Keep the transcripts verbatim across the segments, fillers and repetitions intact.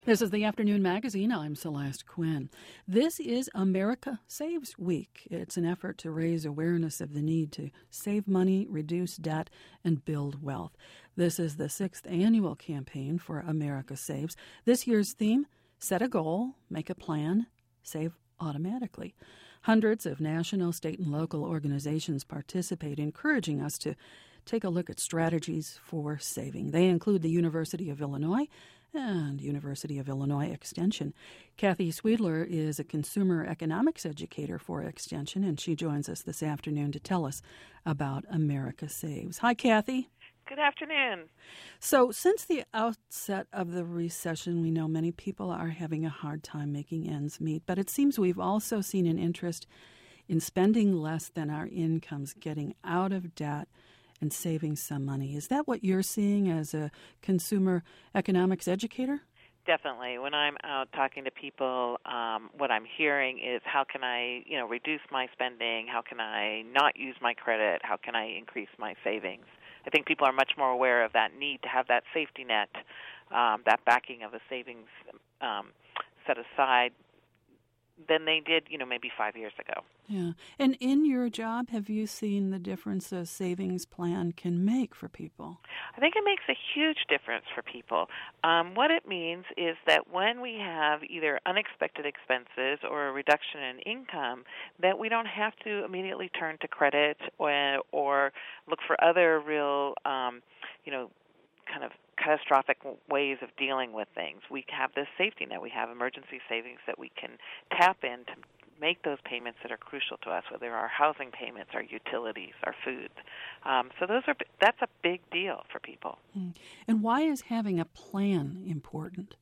This is the Afternoon Magazine. I'm Celeste Quinn. This is America Saves Week. It's an effort to raise awareness of the need to save money, reduce debt, and build wealth. This is the sixth annual campaign for America Saves. This year's theme, set a goal, make a plan, save automatically. Hundreds of national, state, and local organizations participate, encouraging us to take a look at strategies for saving. They include the University of Illinois and University of Illinois Extension. Kathy Sweedler is a consumer economics educator for Extension, and she joins us this afternoon to tell us about America Saves. Hi, Kathy. Good afternoon. So since the outset of the recession, we know many people are having a hard time making ends meet, but it seems we've also seen an interest in spending less than our incomes, getting out of debt, and saving some money. Is that what you're seeing as a consumer economics educator? Definitely. When I'm out talking to people, um, what I'm hearing is how can I, you know, reduce my spending? How can I not use my credit? How can I increase my savings? I think people are much more aware of that need to have that safety net, um, that backing of a savings um, set aside than they did, you know, maybe five years ago. Yeah. And in your job, have you seen the difference a savings plan can make for people? I think it makes a huge difference for people. Um, what it means is that when we have either unexpected expenses or a reduction in income, that we don't have to immediately turn to credit or, or look for other real, um, you know, kind of catastrophic ways of dealing with things. We have this safety net. We have emergency savings that we can tap in to make those payments that are crucial to us, whether our housing payments, our utilities, our food. Um, so those are that's a big deal for people. And why is having a plan important?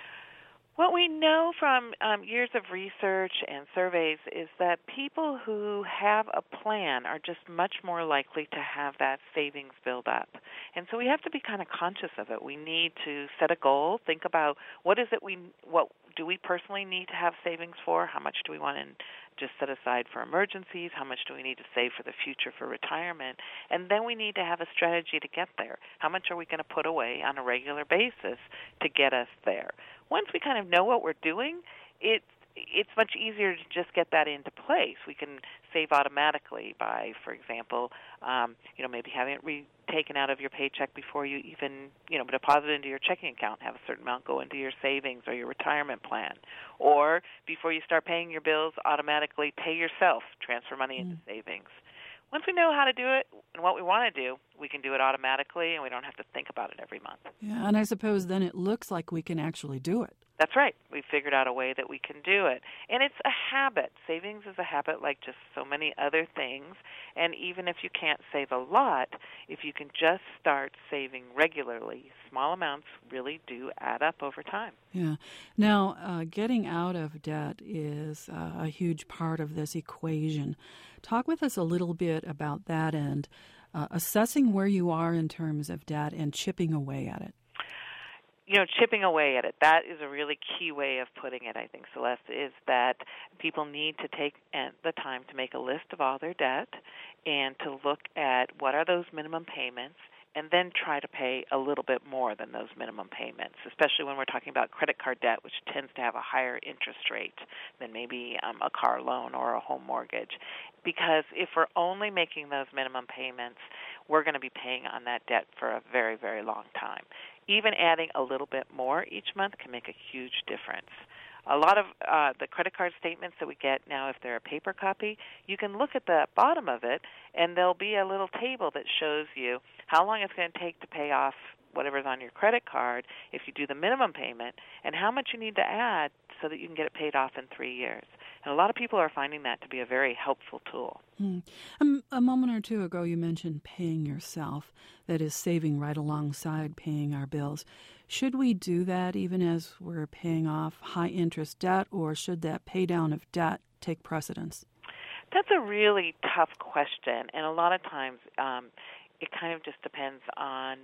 What we know from um, years of research and surveys is that people who have a plan are just much more likely to have that savings build up. And so we have to be kind of conscious of it. We need to set a goal, think about what is it we, what do we personally need to have savings for? How much do we want to just set aside for emergencies? How much do we need to save for the future for retirement? And then we need to have a strategy to get there. How much are we going to put away on a regular basis to get us there? Once we kind of know what we're doing, it it's much easier to just get that into place. We can save automatically by, for example, um, you know, maybe having it re- taken out of your paycheck before you even, you know, deposit into your checking account, have a certain amount go into your savings or your retirement plan. Or before you start paying your bills, automatically pay yourself, transfer money into mm. savings. Once we know how to do it and what we want to do, we can do it automatically, and we don't have to think about it every month. Yeah, and I suppose then it looks like we can actually do it. That's right. We've figured out a way that we can do it. And it's a habit. Savings is a habit like just so many other things. And even if you can't save a lot, if you can just start saving regularly, small amounts really do add up over time. Yeah. Now, uh, getting out of debt is uh, a huge part of this equation. Talk with us a little bit about that and uh, assessing where you are in terms of debt and chipping away at it. You know, chipping away at it, that is a really key way of putting it, I think, Celeste, is that people need to take the time to make a list of all their debt and to look at what are those minimum payments and then try to pay a little bit more than those minimum payments, especially when we're talking about credit card debt, which tends to have a higher interest rate than maybe um, a car loan or a home mortgage. Because if we're only making those minimum payments, we're going to be paying on that debt for a very, very long time. Even adding a little bit more each month can make a huge difference. A lot of uh, the credit card statements that we get now, if they're a paper copy, you can look at the bottom of it, and there'll be a little table that shows you how long it's going to take to pay off whatever's on your credit card if you do the minimum payment, and how much you need to add so that you can get it paid off in three years. And a lot of people are finding that to be a very helpful tool. Hmm. Um, a moment or two ago, you mentioned paying yourself, that is saving right alongside paying our bills. Should we do that even as we're paying off high-interest debt, or should that pay down of debt take precedence? That's a really tough question, and a lot of times um, it kind of just depends on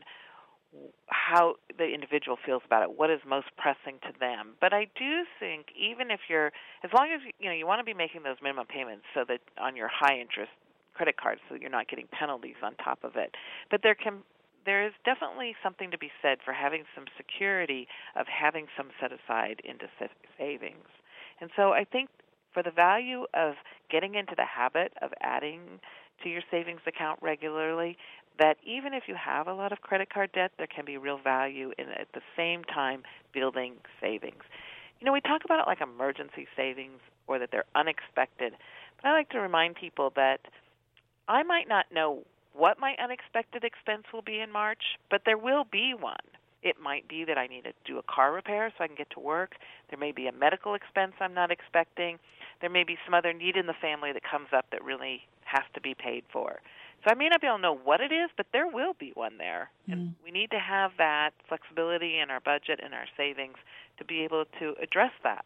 how the individual feels about it, what is most pressing to them. But I do think even if you're, as long as, you know, you want to be making those minimum payments so that on your high interest credit cards so that you're not getting penalties on top of it. But there can there is definitely something to be said for having some security of having some set aside into savings. And so I think for the value of getting into the habit of adding to your savings account regularly, that even if you have a lot of credit card debt, there can be real value in at the same time building savings. You know, we talk about it like emergency savings or that they're unexpected, but I like to remind people that I might not know what my unexpected expense will be in March, but there will be one. It might be that I need to do a car repair so I can get to work. There may be a medical expense I'm not expecting. There may be some other need in the family that comes up that really has to be paid for. So I may not be able to know what it is, but there will be one there. Mm. And we need to have that flexibility in our budget and our savings to be able to address that.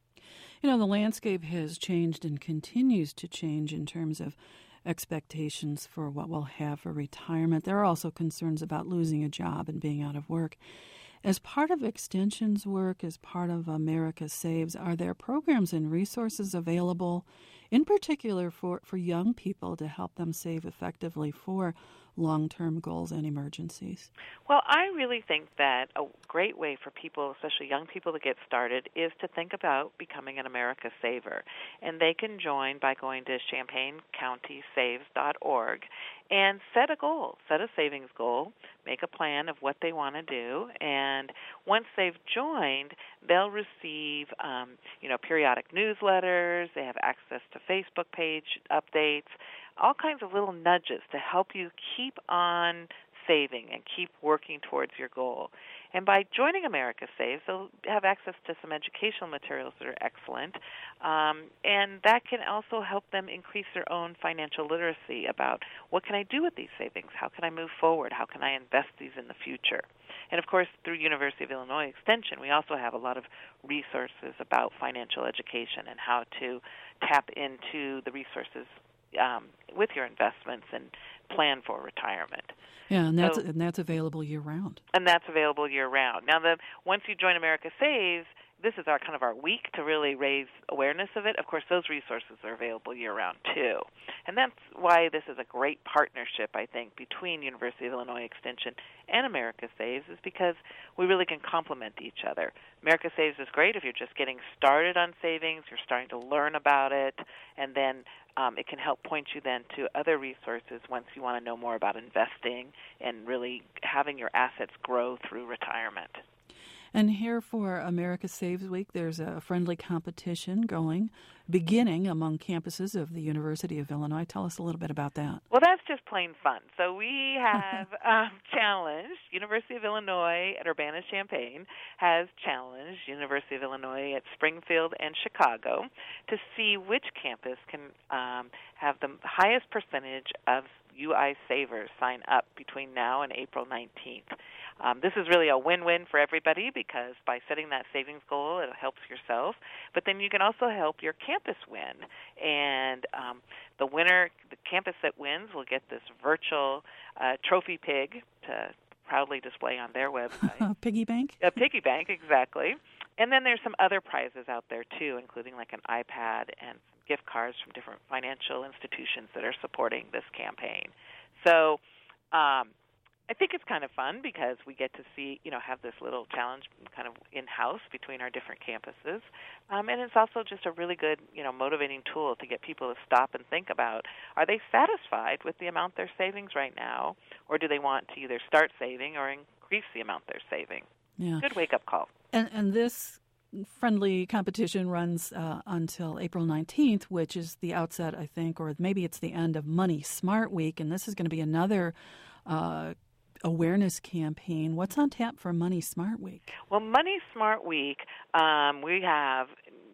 You know, the landscape has changed and continues to change in terms of expectations for what we'll have for retirement. There are also concerns about losing a job and being out of work. As part of Extension's work, as part of America Saves, are there programs and resources available, in particular for, for young people, to help them save effectively for long-term goals and emergencies? Well, I really think that a great way for people, especially young people, to get started is to think about becoming an America Saver. And they can join by going to champaign county saves dot org and set a goal, set a savings goal, make a plan of what they want to do, and once they've joined, they'll receive, um, you know, periodic newsletters, they have access to Facebook page updates, all kinds of little nudges to help you keep on saving and keep working towards your goal. And by joining America Saves, they'll have access to some educational materials that are excellent, um, and that can also help them increase their own financial literacy about what can I do with these savings, how can I move forward, how can I invest these in the future. And, of course, through University of Illinois Extension, we also have a lot of resources about financial education and how to tap into the resources um, with your investments and plan for retirement. Yeah, and that's so, and that's available year-round. And that's available year-round. Now, the once you join America Saves, this is our kind of our week to really raise awareness of it. Of course, those resources are available year-round, too. And that's why this is a great partnership, I think, between University of Illinois Extension and America Saves, is because we really can complement each other. America Saves is great if you're just getting started on savings, you're starting to learn about it, and then um, it can help point you then to other resources once you want to know more about investing and really having your assets grow through retirement. And here for America Saves Week, there's a friendly competition going, beginning among campuses of the University of Illinois. Tell us a little bit about that. Well, that's just plain fun. So we have um, challenged, University of Illinois at Urbana-Champaign has challenged University of Illinois at Springfield and Chicago to see which campus can um, have the highest percentage of U I savers sign up between now and April nineteenth. Um, this is really a win-win for everybody because by setting that savings goal, it helps yourself, but then you can also help your campus win. And um, the winner, the campus that wins, will get this virtual uh, trophy pig to proudly display on their website. Piggy bank? A piggy bank, exactly. And then there's some other prizes out there, too, including like an iPad and some gift cards from different financial institutions that are supporting this campaign. So um, I think it's kind of fun because we get to see, you know, have this little challenge kind of in-house between our different campuses. Um, and it's also just a really good, you know, motivating tool to get people to stop and think about, are they satisfied with the amount they're saving right now, or do they want to either start saving or increase the amount they're saving? Yeah. Good wake-up call. And, and this friendly competition runs uh, until April nineteenth, which is the outset, I think, or maybe it's the end of Money Smart Week, and this is going to be another uh, awareness campaign. What's on tap for Money Smart Week? Well, Money Smart Week, um, we have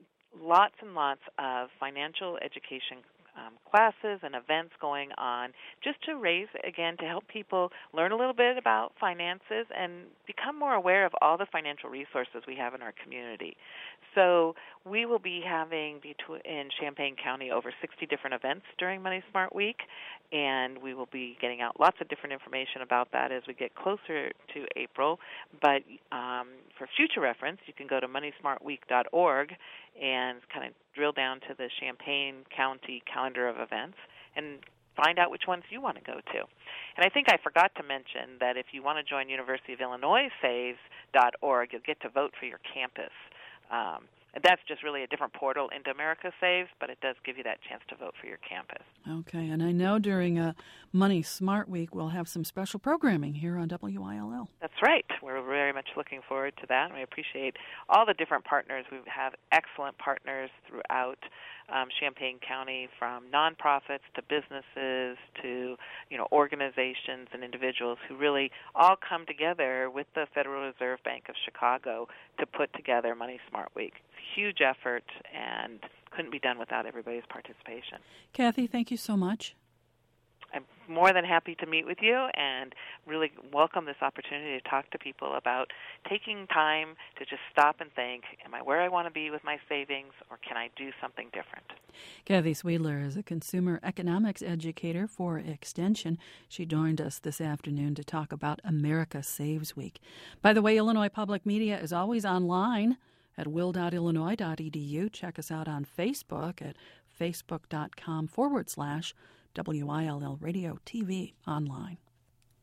lots and lots of financial education Um, classes and events going on just to raise, again, to help people learn a little bit about finances and become more aware of all the financial resources we have in our community. So we will be having between, in Champaign County over sixty different events during Money Smart Week, and we will be getting out lots of different information about that as we get closer to April. But um, for future reference, you can go to money smart week dot org and kind of drill down to the Champaign County calendar of events and find out which ones you want to go to. And I think I forgot to mention that if you want to join University of Illinois Saves dot org, you'll get to vote for your campus. Um, and that's just really a different portal into America Saves, but it does give you that chance to vote for your campus. Okay, and I know during a Money Smart Week we'll have some special programming here on W I L L. That's right. We're very much looking forward to that, and we appreciate all the different partners. We have excellent partners throughout um, Champaign County, from nonprofits to businesses to, you know, organizations and individuals who really all come together with the Federal Reserve Bank of Chicago to put together Money Smart Week. It's a huge effort and couldn't be done without everybody's participation. Kathy, thank you so much. I'm more than happy to meet with you and really welcome this opportunity to talk to people about taking time to just stop and think, am I where I want to be with my savings, or can I do something different? Kathy Sweedler is a consumer economics educator for Extension. She joined us this afternoon to talk about America Saves Week. By the way, Illinois Public Media is always online at will dot illinois dot e d u. Check us out on Facebook at facebook.com forward slash W I L L Radio T V online.